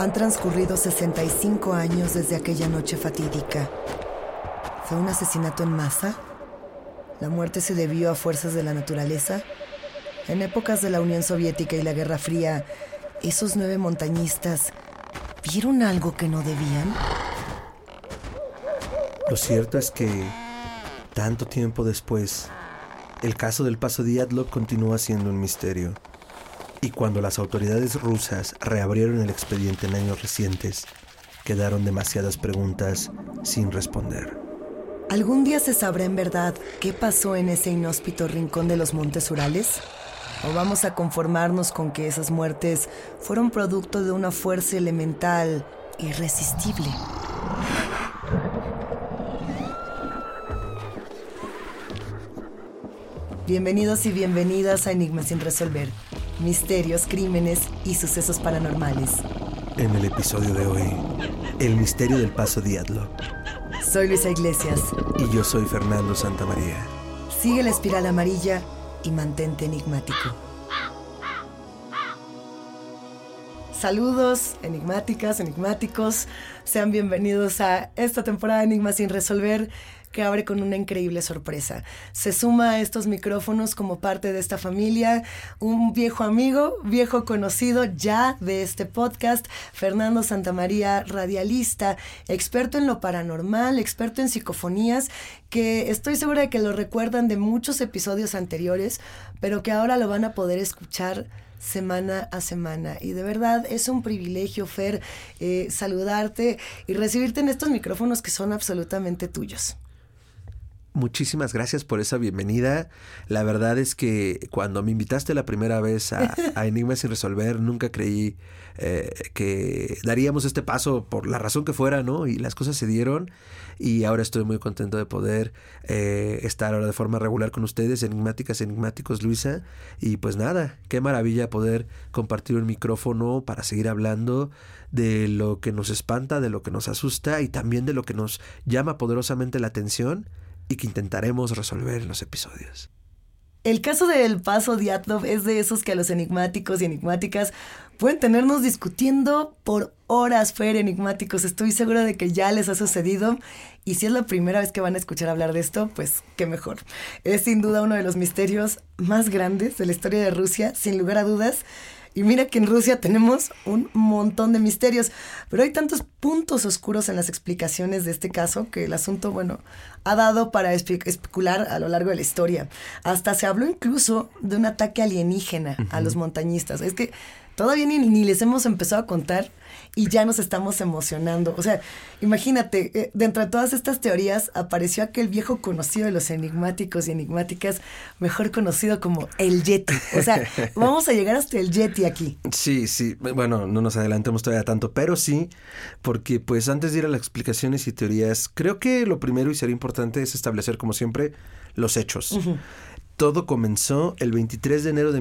Han transcurrido 65 años desde aquella noche fatídica. ¿Fue un asesinato en masa? ¿La muerte se debió a fuerzas de la naturaleza? En épocas de la Unión Soviética y la Guerra Fría, ¿esos 9 montañistas vieron algo que no debían? Lo cierto es que, tanto tiempo después, el caso del Paso Diatlov continúa siendo un misterio. Y cuando las autoridades rusas reabrieron el expediente en años recientes, quedaron demasiadas preguntas sin responder. ¿Algún día se sabrá en verdad qué pasó en ese inhóspito rincón de los Montes Urales? ¿O vamos a conformarnos con que esas muertes fueron producto de una fuerza elemental irresistible? Bienvenidos y bienvenidas a Enigmas sin resolver. Misterios, crímenes y sucesos paranormales. En el episodio de hoy, el misterio del Paso Diatlov. Soy Luisa Iglesias. Y yo soy Fernando Santamaría. Sigue la espiral amarilla y mantente enigmático. Saludos, enigmáticas, enigmáticos. Sean bienvenidos a esta temporada de Enigmas sin resolver, que abre con una increíble sorpresa. Se suma a estos micrófonos como parte de esta familia un viejo amigo, viejo conocido ya de este podcast, Fernando Santamaría, radialista, experto en lo paranormal, experto en psicofonías, que estoy segura de que lo recuerdan de muchos episodios anteriores, pero que ahora lo van a poder escuchar semana a semana. Y de verdad es un privilegio, Fer, saludarte y recibirte en estos micrófonos que son absolutamente tuyos. Muchísimas gracias por esa bienvenida. La verdad es que cuando me invitaste la primera vez a Enigmas sin resolver, nunca creí que daríamos este paso por la razón que fuera, ¿no? Y las cosas se dieron y ahora estoy muy contento de poder estar ahora de forma regular con ustedes, enigmáticas, enigmáticos, Luisa. Y pues nada, qué maravilla poder compartir un micrófono para seguir hablando de lo que nos espanta, de lo que nos asusta y también de lo que nos llama poderosamente la atención y que intentaremos resolver en los episodios. El caso del Paso Diatlov es de esos que a los enigmáticos y enigmáticas pueden tenernos discutiendo por horas, Fer, enigmáticos. Estoy segura de que ya les ha sucedido y si es la primera vez que van a escuchar hablar de esto, pues qué mejor. Es sin duda uno de los misterios más grandes de la historia de Rusia, sin lugar a dudas. Y mira que en Rusia tenemos un montón de misterios, pero hay tantos puntos oscuros en las explicaciones de este caso que el asunto, ha dado para especular a lo largo de la historia. Hasta se habló incluso de un ataque alienígena a los montañistas. Es que todavía ni les hemos empezado a contar y ya nos estamos emocionando. O sea, imagínate, dentro de todas estas teorías apareció aquel viejo conocido de los enigmáticos y enigmáticas, mejor conocido como el Yeti. O sea, vamos a llegar hasta el Yeti aquí. Sí. Bueno, no nos adelantemos todavía tanto, pero sí, porque pues antes de ir a las explicaciones y teorías, creo que lo primero y sería importante es establecer, como siempre, los hechos. Uh-huh. Todo comenzó el 23 de enero de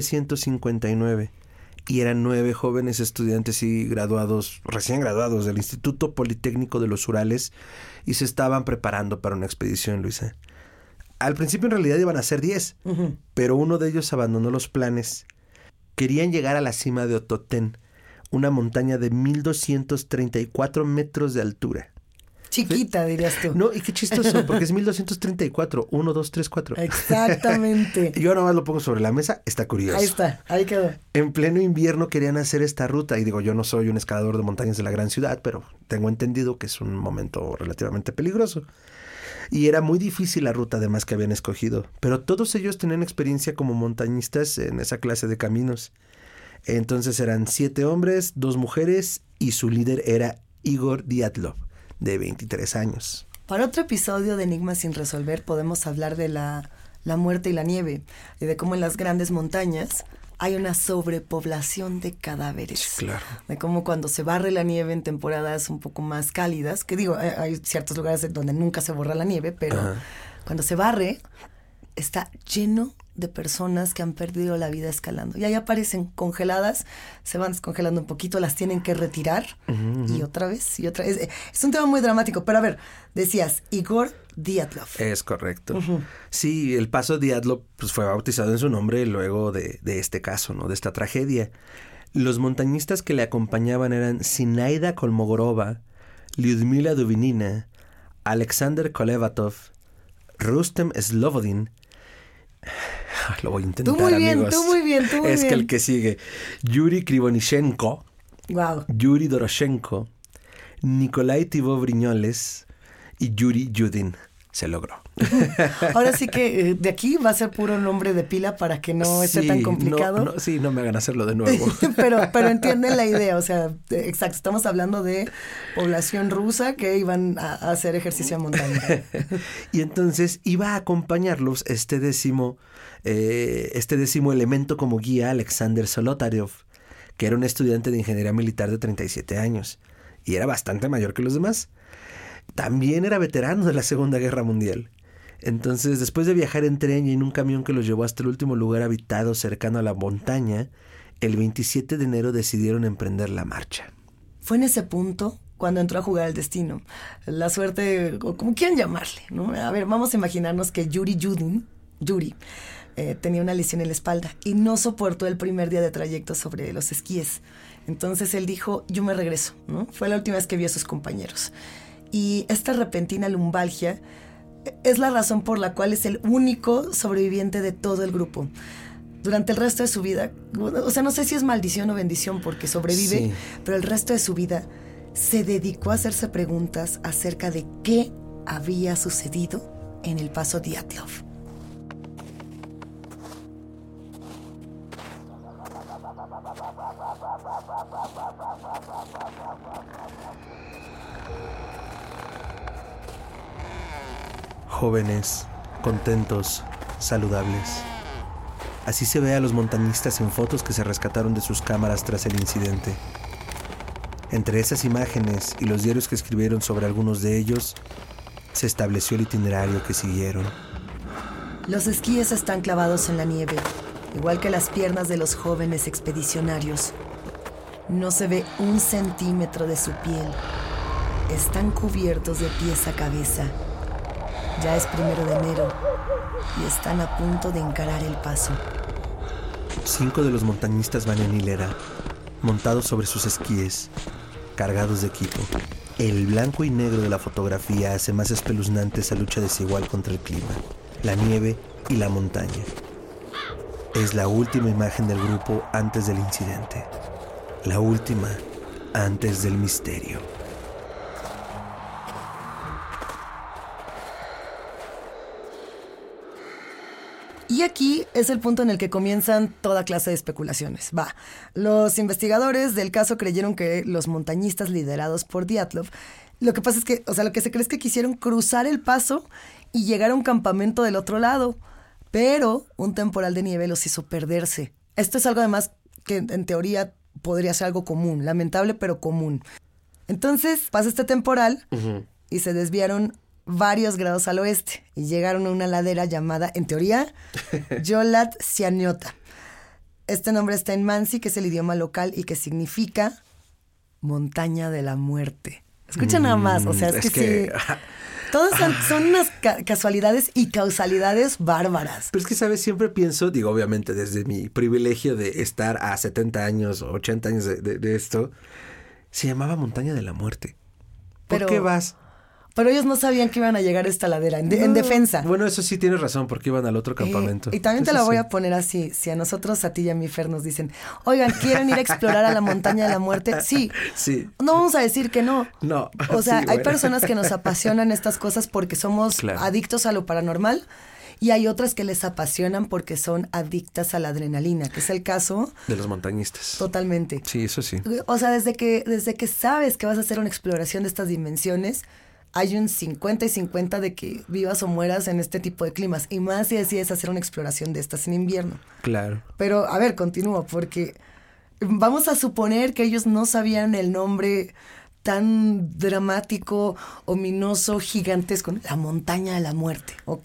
1959. Y eran 9 jóvenes estudiantes y recién graduados del Instituto Politécnico de los Urales y se estaban preparando para una expedición, Luisa. Al principio en realidad iban a ser 10, uh-huh. Pero uno de ellos abandonó los planes. Querían llegar a la cima de Ototén, una montaña de 1,234 metros de altura. Chiquita, ¿sí? Dirías tú. No, y qué chistoso, porque es 1234, 1, 2, 3, 4. Exactamente. Yo nomás lo pongo sobre la mesa, está curioso. Ahí está, ahí quedó. En pleno invierno querían hacer esta ruta, y digo, yo no soy un escalador de montañas de la gran ciudad, pero tengo entendido que es un momento relativamente peligroso. Y era muy difícil la ruta además que habían escogido, pero todos ellos tenían experiencia como montañistas en esa clase de caminos. Entonces eran 7 hombres, 2 mujeres, y su líder era Igor Diatlov, de 23 años. Para otro episodio de Enigmas sin resolver podemos hablar de la muerte y la nieve y de cómo en las grandes montañas hay una sobrepoblación de cadáveres. Sí, claro. De cómo cuando se barre la nieve en temporadas un poco más cálidas, que digo, hay ciertos lugares donde nunca se borra la nieve, pero cuando se barre está lleno de personas que han perdido la vida escalando. Y ahí aparecen congeladas, se van descongelando un poquito, las tienen que retirar y otra vez. Es un tema muy dramático, pero a ver, decías, Igor Diatlov. Es correcto. Sí, el Paso Diatlov pues, fue bautizado en su nombre luego de este caso, ¿no? De esta tragedia. Los montañistas que le acompañaban eran Zinaida Kolmogorova, Lyudmila Dubinina, Alexander Kolevatov, Rustem Slobodin. Lo voy a intentar, tú muy bien, amigos. Tú muy bien. Es que el que sigue. Yuri Krivonishenko. Wow. Yuri Doroshenko, Nikolai Thibaut Brignoles y Yuri Yudin. Se logró. Ahora sí que de aquí va a ser puro nombre de pila para que no esté tan complicado. No me hagan hacerlo de nuevo. pero entienden la idea, o sea, exacto, estamos hablando de población rusa que iban a hacer ejercicio en montaña. Y entonces iba a acompañarlos este décimo elemento como guía, Alexander Solotaryov, que era un estudiante de ingeniería militar de 37 años y era bastante mayor que los demás. También era veterano de la Segunda Guerra Mundial. Entonces, después de viajar en tren y en un camión que los llevó hasta el último lugar habitado cercano a la montaña, el 27 de enero decidieron emprender la marcha. Fue en ese punto cuando entró a jugar el destino. La suerte, o como quieran llamarle, ¿no? A ver, vamos a imaginarnos que Yuri tenía una lesión en la espalda y no soportó el primer día de trayecto sobre los esquíes. Entonces él dijo, yo me regreso, ¿no? Fue la última vez que vio a sus compañeros. Y esta repentina lumbalgia es la razón por la cual es el único sobreviviente de todo el grupo. Durante el resto de su vida, o sea, no sé si es maldición o bendición porque sobrevive, sí, pero el resto de su vida se dedicó a hacerse preguntas acerca de qué había sucedido en el paso Dyatlov. Jóvenes, contentos, saludables. Así se ve a los montañistas en fotos que se rescataron de sus cámaras tras el incidente. Entre esas imágenes y los diarios que escribieron sobre algunos de ellos, se estableció el itinerario que siguieron. Los esquíes están clavados en la nieve, igual que las piernas de los jóvenes expedicionarios. No se ve 1 centímetro de su piel. Están cubiertos de pies a cabeza. Ya es 1 de enero y están a punto de encarar el paso. 5 de los montañistas van en hilera, montados sobre sus esquíes, cargados de equipo. El blanco y negro de la fotografía hace más espeluznante esa lucha desigual contra el clima, la nieve y la montaña. Es la última imagen del grupo antes del incidente. La última antes del misterio. Y aquí es el punto en el que comienzan toda clase de especulaciones. Los investigadores del caso creyeron que los montañistas liderados por Dyatlov, lo que pasa es que, lo que se cree es que quisieron cruzar el paso y llegar a un campamento del otro lado, pero un temporal de nieve los hizo perderse. Esto es algo además que en teoría podría ser algo común, lamentable pero común. Entonces pasa este temporal y se desviaron varios grados al oeste y llegaron a una ladera llamada, en teoría, Yolat Sianiota. Este nombre está en Mansi, que es el idioma local y que significa montaña de la muerte. Escucha nada más, o sea, es que sí. Todas son unas casualidades y causalidades bárbaras. Pero es que, ¿sabes? Siempre pienso, digo, obviamente desde mi privilegio de estar a 70 años o 80 años de esto, se llamaba montaña de la muerte. ¿Por qué vas? Pero ellos no sabían que iban a llegar a esta ladera, en defensa. Bueno, eso sí tienes razón, porque iban al otro campamento. Y también te lo voy a poner así. Si a nosotros, a ti y a mi Fer nos dicen, oigan, ¿quieren ir a explorar a la montaña de la muerte? Sí. No vamos a decir que no. No. O sea, hay personas que nos apasionan estas cosas porque somos adictos a lo paranormal. Y hay otras que les apasionan porque son adictas a la adrenalina, que es el caso de los montañistas. Totalmente. Sí, eso sí. O sea, desde que sabes que vas a hacer una exploración de estas dimensiones, hay un 50 y 50 de que vivas o mueras en este tipo de climas. Y más si decides hacer una exploración de estas en invierno. Claro. Pero, a ver, continúo, porque vamos a suponer que ellos no sabían el nombre tan dramático, ominoso, gigantesco. La montaña de la muerte. Ok.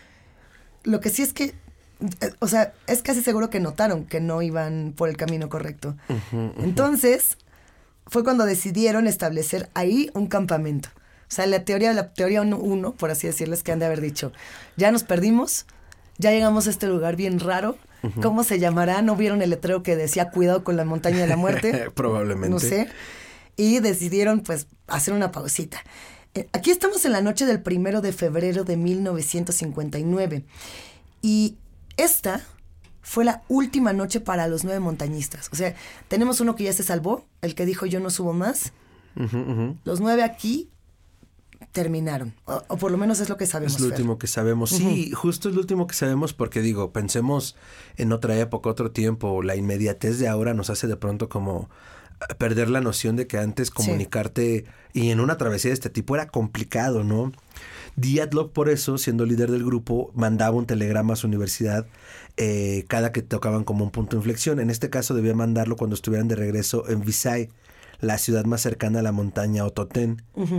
Lo que sí es que, o sea, es casi seguro que notaron que no iban por el camino correcto. Entonces, fue cuando decidieron establecer ahí un campamento. O sea, la teoría 1, por así decirlo, es que han de haber dicho, ya nos perdimos, ya llegamos a este lugar bien raro ¿Cómo se llamará? ¿No vieron el letrero que decía cuidado con la montaña de la muerte? Probablemente. No sé. Y decidieron, pues, hacer una pausita. Aquí estamos en la noche del 1 de febrero de 1959. Y esta fue la última noche para los 9 montañistas. O sea, tenemos uno que ya se salvó, el que dijo yo no subo más. Los 9 aquí terminaron, o por lo menos es lo que sabemos. Es lo último que sabemos. Sí, justo es lo último que sabemos porque digo, pensemos en otra época, otro tiempo. La inmediatez de ahora nos hace de pronto como perder la noción de que antes comunicarte y en una travesía de este tipo era complicado, ¿no? Dyatlov, por eso, siendo líder del grupo, mandaba un telegrama a su universidad cada que tocaban como un punto de inflexión. En este caso debía mandarlo cuando estuvieran de regreso en Visay, la ciudad más cercana a la montaña Ototen.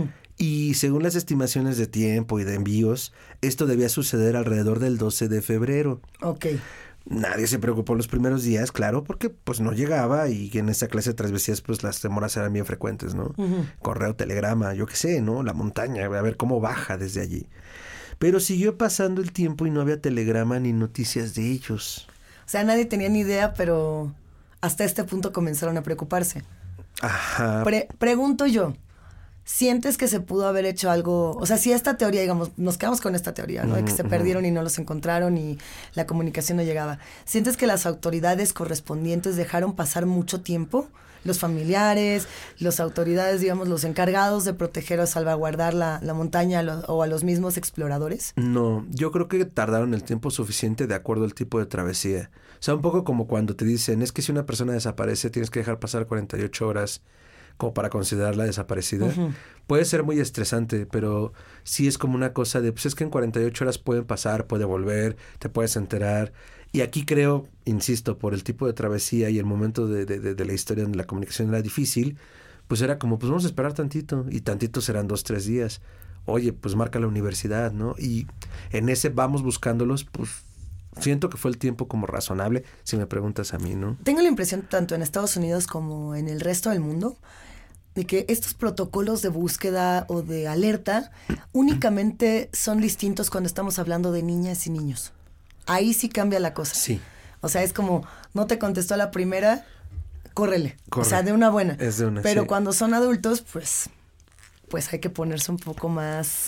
Y según las estimaciones de tiempo y de envíos, esto debía suceder alrededor del 12 de febrero. Ok. Nadie se preocupó los primeros días, claro, porque pues no llegaba y en esta clase de travesías pues las demoras eran bien frecuentes, ¿no? Correo, telegrama, yo qué sé, ¿no? La montaña, a ver cómo baja desde allí. Pero siguió pasando el tiempo y no había telegrama ni noticias de ellos. O sea, nadie tenía ni idea, pero hasta este punto comenzaron a preocuparse. Ajá. Pregunto yo, ¿sientes que se pudo haber hecho algo? O sea, si esta teoría, digamos, nos quedamos con esta teoría, ¿no? De que se perdieron y no los encontraron y la comunicación no llegaba. ¿Sientes que las autoridades correspondientes dejaron pasar mucho tiempo? Los familiares, las autoridades, digamos, los encargados de proteger o salvaguardar la montaña o a los mismos exploradores. No, yo creo que tardaron el tiempo suficiente de acuerdo al tipo de travesía. O sea, un poco como cuando te dicen, es que si una persona desaparece tienes que dejar pasar 48 horas como para considerarla desaparecida. Puede ser muy estresante, pero sí es como una cosa de, pues es que en 48 horas pueden pasar, puede volver, te puedes enterar. Y aquí creo, insisto, por el tipo de travesía y el momento de la historia donde la comunicación era difícil, pues era como, pues vamos a esperar tantito, y tantito serán 2-3 días. Oye, pues marca la universidad, ¿no? Y en ese vamos buscándolos, pues siento que fue el tiempo como razonable, si me preguntas a mí, ¿no? Tengo la impresión, tanto en Estados Unidos como en el resto del mundo, de que estos protocolos de búsqueda o de alerta únicamente son distintos cuando estamos hablando de niñas y niños. Ahí sí cambia la cosa. Sí. O sea, es como, no te contestó a la primera, córrele. Corre. O sea, de una buena. Es de una, pero sí. Cuando son adultos, pues hay que ponerse un poco más...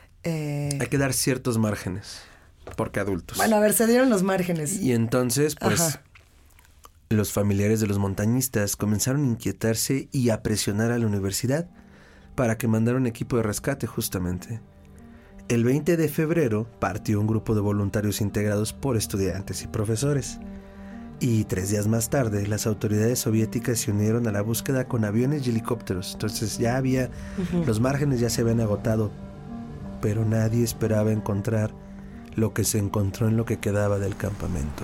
Hay que dar ciertos márgenes, porque adultos. Bueno, a ver, se dieron los márgenes. Y entonces, pues, los familiares de los montañistas comenzaron a inquietarse y a presionar a la universidad para que mandara un equipo de rescate, justamente. El 20 de febrero partió un grupo de voluntarios integrados por estudiantes y profesores. Y 3 días más tarde, las autoridades soviéticas se unieron a la búsqueda con aviones y helicópteros. Entonces ya había, los márgenes ya se habían agotado, pero nadie esperaba encontrar lo que se encontró en lo que quedaba del campamento.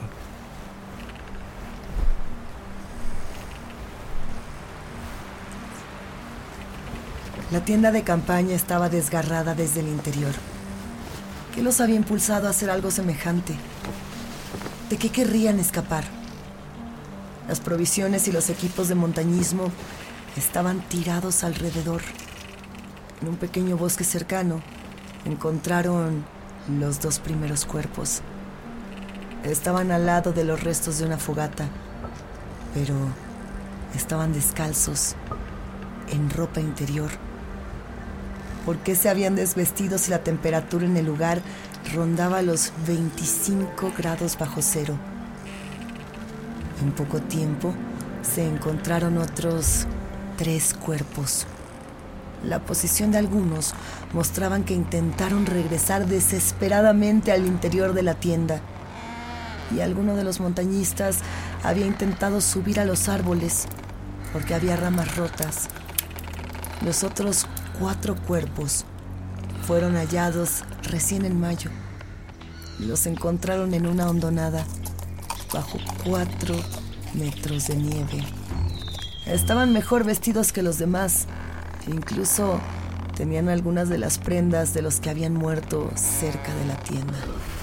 La tienda de campaña estaba desgarrada desde el interior. ¿Qué los había impulsado a hacer algo semejante? ¿De qué querrían escapar? Las provisiones y los equipos de montañismo estaban tirados alrededor. En un pequeño bosque cercano encontraron los 2 primeros cuerpos. Estaban al lado de los restos de una fogata, pero estaban descalzos, en ropa interior. ¿Por qué se habían desvestido si la temperatura en el lugar rondaba los 25 grados bajo cero? En poco tiempo se encontraron otros 3 cuerpos. La posición de algunos mostraban que intentaron regresar desesperadamente al interior de la tienda. Y alguno de los montañistas había intentado subir a los árboles porque había ramas rotas. Los otros 4 cuerpos fueron hallados recién en mayo. Los encontraron en una hondonada bajo 4 metros de nieve. Estaban mejor vestidos que los demás. Incluso tenían algunas de las prendas de los que habían muerto cerca de la tienda.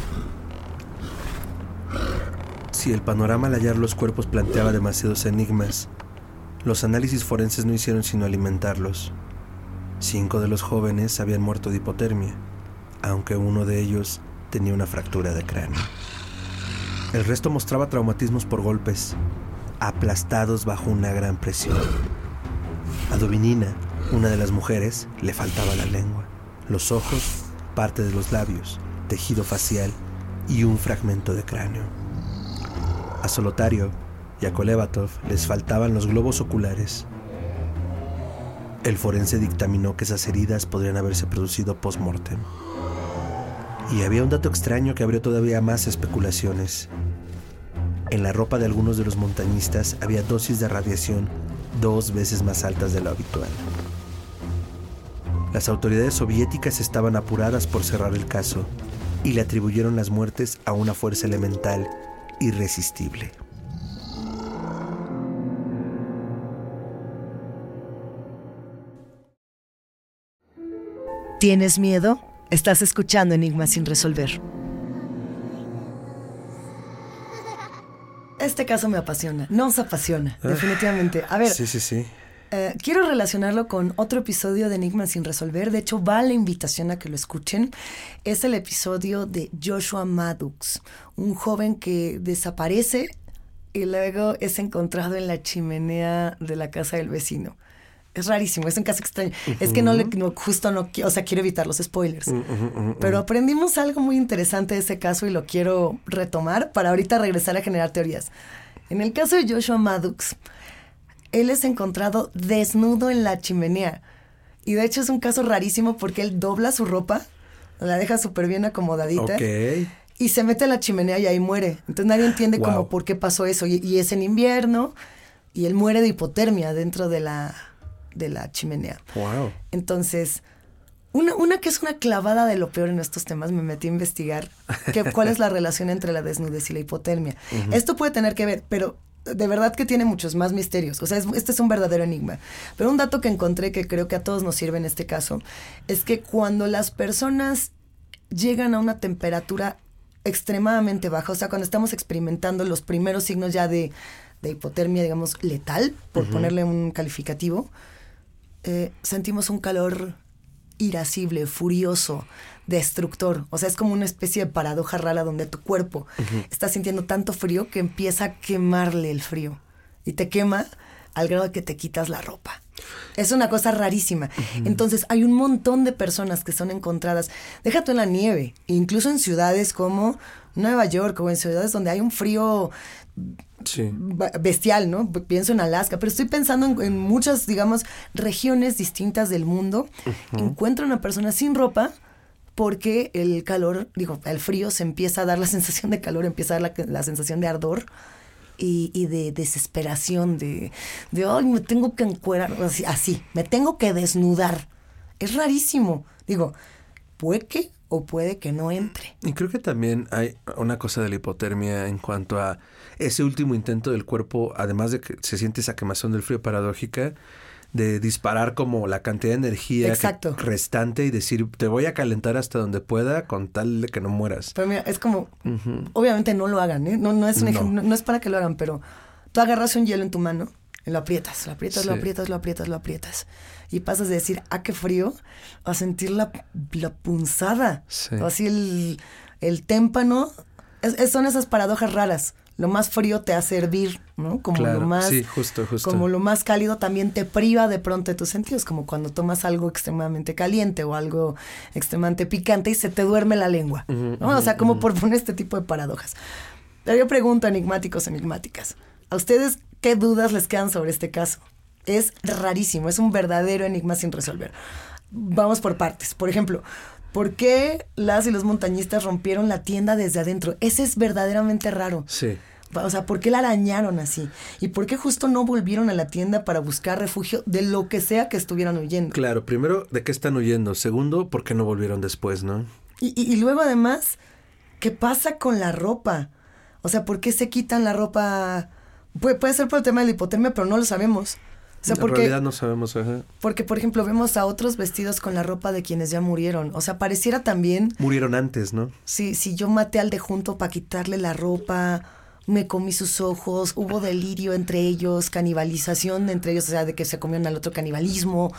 Si el panorama al hallar los cuerpos planteaba demasiados enigmas, los análisis forenses no hicieron sino alimentarlos. 5 de los jóvenes habían muerto de hipotermia, aunque uno de ellos tenía una fractura de cráneo. El resto mostraba traumatismos por golpes, aplastados bajo una gran presión. A Dovinina, una de las mujeres, le faltaba la lengua, los ojos, parte de los labios, tejido facial y un fragmento de cráneo. A Solotario y a Kolevatov les faltaban los globos oculares. El forense dictaminó que esas heridas podrían haberse producido post-mortem. Y había un dato extraño que abrió todavía más especulaciones. En la ropa de algunos de los montañistas había dosis de radiación 2 veces más altas de lo habitual. Las autoridades soviéticas estaban apuradas por cerrar el caso y le atribuyeron las muertes a una fuerza elemental irresistible. ¿Tienes miedo? Estás escuchando Enigmas sin resolver. Este caso me apasiona, nos apasiona, definitivamente. A ver, Sí. Quiero relacionarlo con otro episodio de Enigmas sin resolver. De hecho, va la invitación a que lo escuchen. Es el episodio de Joshua Maddox, un joven que desaparece y luego es encontrado en la chimenea de la casa del vecino. Es rarísimo, es un caso extraño. Es que quiero evitar los spoilers. Pero aprendimos algo muy interesante de ese caso y lo quiero retomar para ahorita regresar a generar teorías. En el caso de Joshua Maddox, él es encontrado desnudo en la chimenea. Y de hecho es un caso rarísimo porque él dobla su ropa, la deja súper bien acomodadita. Ok. Y se mete a la chimenea y ahí muere. Entonces nadie entiende como por qué pasó eso. Y es en invierno y él muere de hipotermia dentro de la chimenea. Wow. Entonces, una que es una clavada de lo peor en estos temas, me metí a investigar cuál es la relación entre la desnudez y la hipotermia. Esto puede tener que ver, pero de verdad que tiene muchos más misterios. O sea, este es un verdadero enigma. Pero un dato que encontré que creo que a todos nos sirve en este caso es que cuando las personas llegan a una temperatura extremadamente baja, o sea, cuando estamos experimentando los primeros signos ya de hipotermia, digamos, letal, por ponerle un calificativo, sentimos un calor irascible, furioso, destructor. O sea, es como una especie de paradoja rara donde tu cuerpo está sintiendo tanto frío que empieza a quemarle el frío. Y te quema al grado de que te quitas la ropa. Es una cosa rarísima. Entonces, hay un montón de personas que son encontradas, déjate en la nieve, incluso en ciudades como Nueva York o en ciudades donde hay un frío bestial, ¿no? Pienso en Alaska, pero estoy pensando en muchas, digamos, regiones distintas del mundo. Encuentro una persona sin ropa porque el calor, el frío se empieza a dar la sensación de calor, empieza a dar la sensación de ardor y de desesperación, de ay, me tengo que encuerar, así, me tengo que desnudar. Es rarísimo. Puede que no entre. Y creo que también hay una cosa de la hipotermia en cuanto a ese último intento del cuerpo, además de que se siente esa quemazón del frío paradójica, de disparar como la cantidad de energía restante y decir, te voy a calentar hasta donde pueda con tal de que no mueras. Pero mira, es como, obviamente no lo hagan, ¿eh? No es un ejemplo, no es para que lo hagan, pero tú agarras un hielo en tu mano y lo aprietas. Y pasas de decir, qué frío, a sentir la punzada. Sí. Así el témpano. Son esas paradojas raras. Lo más frío te hace hervir, ¿no? Como lo más, justo. Como lo más cálido también te priva de pronto de tus sentidos, como cuando tomas algo extremadamente caliente o algo extremadamente picante y se te duerme la lengua, ¿no? O sea, como por poner este tipo de paradojas. Pero yo pregunto, enigmáticos, enigmáticas, ¿a ustedes qué dudas les quedan sobre este caso? Es rarísimo, es un verdadero enigma sin resolver. Vamos por partes. Por ejemplo, ¿por qué las y los montañistas rompieron la tienda desde adentro? Ese es verdaderamente raro. Sí. O sea, ¿por qué la arañaron así? ¿Y por qué justo no volvieron a la tienda para buscar refugio de lo que sea que estuvieran huyendo? Claro, primero, ¿de qué están huyendo? Segundo, ¿por qué no volvieron después, no? Y luego, además, ¿qué pasa con la ropa? O sea, ¿por qué se quitan la ropa? Puede ser por el tema de la hipotermia, pero no lo sabemos. O sea, en realidad no sabemos. Porque, por ejemplo, vemos a otros vestidos con la ropa de quienes ya murieron. O sea, pareciera también... Murieron antes, ¿no? Sí, si yo maté al de junto para quitarle la ropa, me comí sus ojos, hubo delirio entre ellos, canibalización entre ellos, o sea, de que se comieron al otro, canibalismo.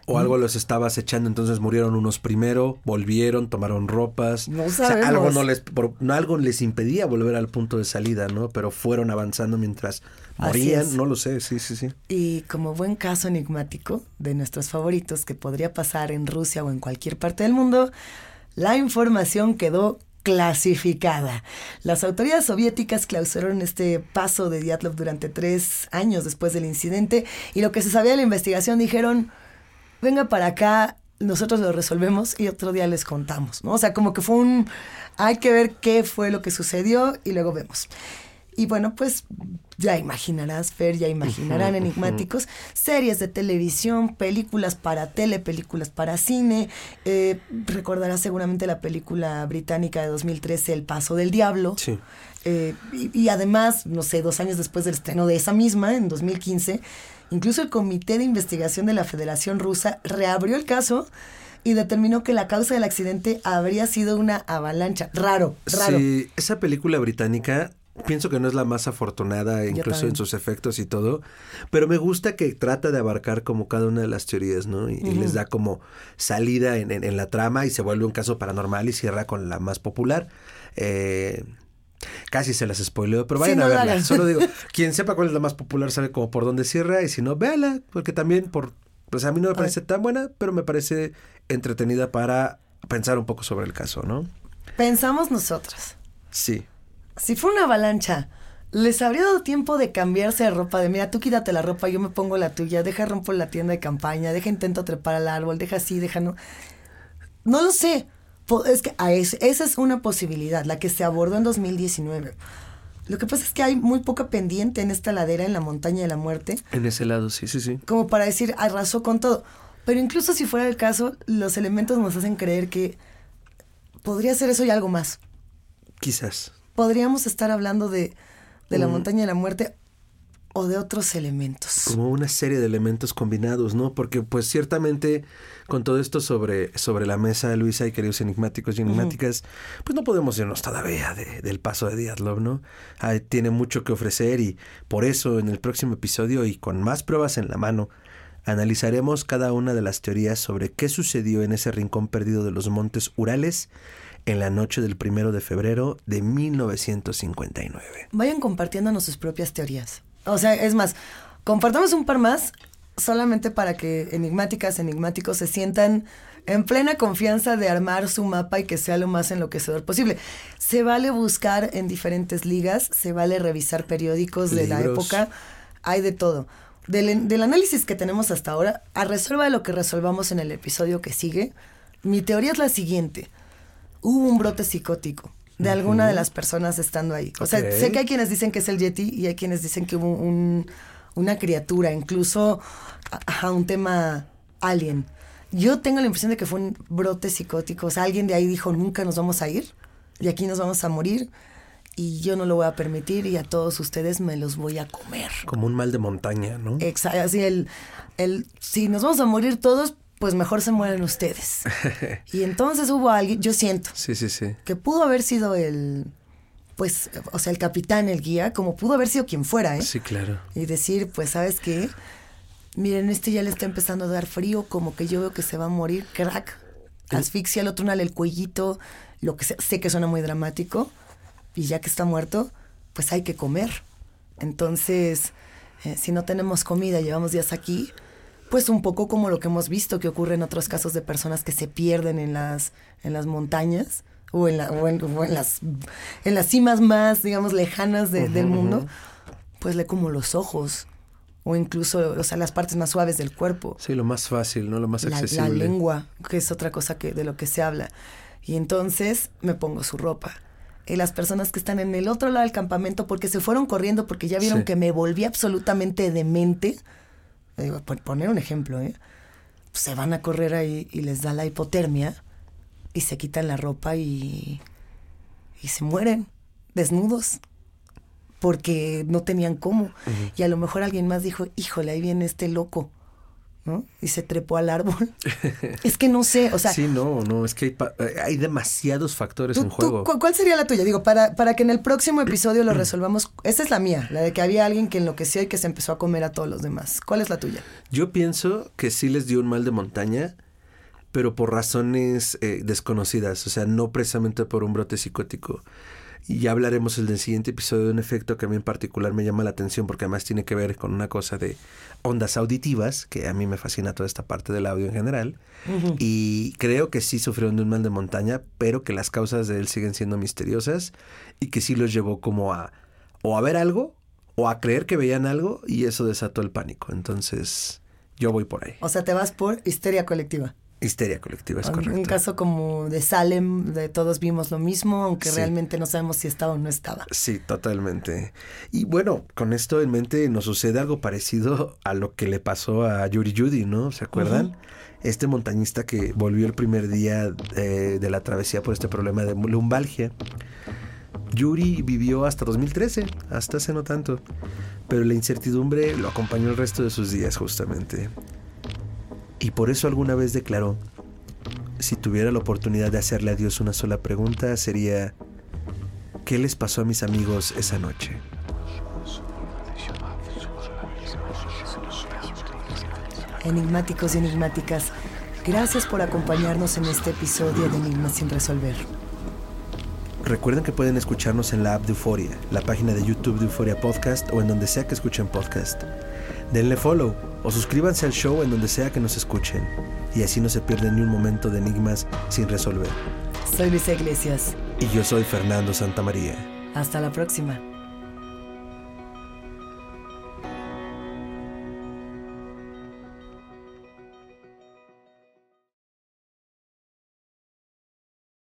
O algo los estaba acechando, entonces murieron unos primero, volvieron, tomaron ropas. No sabemos. O sea, algo les impedía volver al punto de salida, ¿no? Pero fueron avanzando mientras morían, no lo sé, sí. Y como buen caso enigmático de nuestros favoritos que podría pasar en Rusia o en cualquier parte del mundo, la información quedó clasificada. Las autoridades soviéticas clausuraron este paso de Dyatlov durante 3 años después del incidente y lo que se sabía de la investigación dijeron, venga para acá, nosotros lo resolvemos y otro día les contamos, ¿no? O sea, como que fue hay que ver qué fue lo que sucedió y luego vemos. Y bueno, pues ya imaginarás, Fer, ya imaginarán enigmáticos, series de televisión, películas para tele, películas para cine. Recordarás seguramente la película británica de 2013, El Paso del Diablo. Sí. Y además, no sé, 2 años después del estreno de esa misma, en 2015, incluso el Comité de Investigación de la Federación Rusa reabrió el caso y determinó que la causa del accidente habría sido una avalancha. Raro. Sí, esa película británica pienso que no es la más afortunada, incluso en sus efectos y todo, pero me gusta que trata de abarcar como cada una de las teorías, ¿no? Y les da como salida en la trama y se vuelve un caso paranormal y cierra con la más popular. Casi se las spoileo, pero vayan a verla. Solo digo, quien sepa cuál es la más popular sabe como por dónde cierra y si no, véala, porque también pues a mí no me parece tan buena, pero me parece entretenida para pensar un poco sobre el caso, ¿no? Pensamos nosotros. Sí. Si fue una avalancha, ¿les habría dado tiempo de cambiarse de ropa? De mira, tú quítate la ropa, yo me pongo la tuya, deja rompo la tienda de campaña, deja intento trepar al árbol, deja así, deja no. No lo sé. Es que esa es una posibilidad, la que se abordó en 2019. Lo que pasa es que hay muy poca pendiente en esta ladera, en la montaña de la muerte. En ese lado, sí. Como para decir, arrasó con todo. Pero incluso si fuera el caso, los elementos nos hacen creer que podría ser eso y algo más. Quizás. Podríamos estar hablando de la montaña de la muerte o de otros elementos. Como una serie de elementos combinados, ¿no? Porque pues ciertamente con todo esto sobre la mesa, Luisa y queridos enigmáticos y enigmáticas, pues no podemos irnos todavía del paso de Dyatlov, ¿no? Tiene mucho que ofrecer y por eso en el próximo episodio y con más pruebas en la mano, analizaremos cada una de las teorías sobre qué sucedió en ese rincón perdido de los montes Urales en la noche del 1 de febrero de 1959. Vayan compartiéndonos sus propias teorías. O sea, es más, compartamos un par más solamente para que enigmáticas, enigmáticos se sientan en plena confianza de armar su mapa y que sea lo más enloquecedor posible. Se vale buscar en diferentes ligas, se vale revisar periódicos de la época, hay de todo. Del análisis que tenemos hasta ahora, a reserva de lo que resolvamos en el episodio que sigue, mi teoría es la siguiente. Hubo un brote psicótico de alguna de las personas estando ahí. O sea, sé que hay quienes dicen que es el Yeti y hay quienes dicen que hubo una criatura, incluso un tema alien. Yo tengo la impresión de que fue un brote psicótico. O sea, alguien de ahí dijo, nunca nos vamos a ir y aquí nos vamos a morir y yo no lo voy a permitir y a todos ustedes me los voy a comer. Como un mal de montaña, ¿no? Exacto. Así si nos vamos a morir todos, pues mejor se mueren ustedes. Y entonces hubo alguien, yo siento, que pudo haber sido el capitán, el guía, como pudo haber sido quien fuera, ¿eh? Sí, claro. Y decir, pues, ¿sabes qué? Miren, ya le está empezando a dar frío, como que yo veo que se va a morir, crack, asfixia, al otro el cuellito, lo que sea. Sé que suena muy dramático, y ya que está muerto, pues hay que comer. Entonces, si no tenemos comida, llevamos días aquí, pues un poco como lo que hemos visto que ocurre en otros casos de personas que se pierden en las montañas o en las cimas más, digamos, lejanas del mundo, pues como los ojos o incluso, o sea, las partes más suaves del cuerpo. Sí, lo más fácil, ¿no? Lo más accesible. La lengua, que es otra cosa de lo que se habla. Y entonces me pongo su ropa. Y las personas que están en el otro lado del campamento porque se fueron corriendo porque ya vieron que me volví absolutamente demente. Por poner un ejemplo, pues se van a correr ahí y les da la hipotermia y se quitan la ropa y se mueren desnudos porque no tenían cómo. Y a lo mejor alguien más dijo, híjole, ahí viene este loco ¿no? Y se trepó al árbol. Es que no sé, o sea... Sí, no, es que hay demasiados factores en juego. ¿Cuál sería la tuya? Digo, para que en el próximo episodio lo resolvamos. Esta es la mía, la de que había alguien que enloqueció y que se empezó a comer a todos los demás. ¿Cuál es la tuya? Yo pienso que sí les dio un mal de montaña, pero por razones desconocidas, o sea, no precisamente por un brote psicótico. Y ya hablaremos en el siguiente episodio de un efecto que a mí en particular me llama la atención porque además tiene que ver con una cosa de ondas auditivas, que a mí me fascina toda esta parte del audio en general. Uh-huh. Y creo que sí sufrieron de un mal de montaña, pero que las causas de él siguen siendo misteriosas y que sí los llevó como a ver algo o a creer que veían algo y eso desató el pánico. Entonces yo voy por ahí. O sea, te vas por histeria colectiva. Histeria colectiva, es correcto. Un caso como de Salem, de todos vimos lo mismo, aunque sí, realmente no sabemos si estaba o no estaba. Sí, totalmente. Y bueno, con esto en mente nos sucede algo parecido a lo que le pasó a Yuri Judy, ¿no? ¿Se acuerdan? Uh-huh. Este montañista que volvió el primer día de la travesía por este problema de lumbalgia. Yuri vivió hasta 2013, hasta hace no tanto, pero la incertidumbre lo acompañó el resto de sus días justamente. Y por eso alguna vez declaró, si tuviera la oportunidad de hacerle a Dios una sola pregunta, sería, ¿qué les pasó a mis amigos esa noche? Enigmáticos y enigmáticas, gracias por acompañarnos en este episodio de Enigmas sin resolver. Recuerden que pueden escucharnos en la app de Euforia, la página de YouTube de Euforia Podcast o en donde sea que escuchen podcast. Denle follow o suscríbanse al show en donde sea que nos escuchen y así no se pierden ni un momento de enigmas sin resolver. Soy Luisa Iglesias. Y yo soy Fernando Santamaría. Hasta la próxima.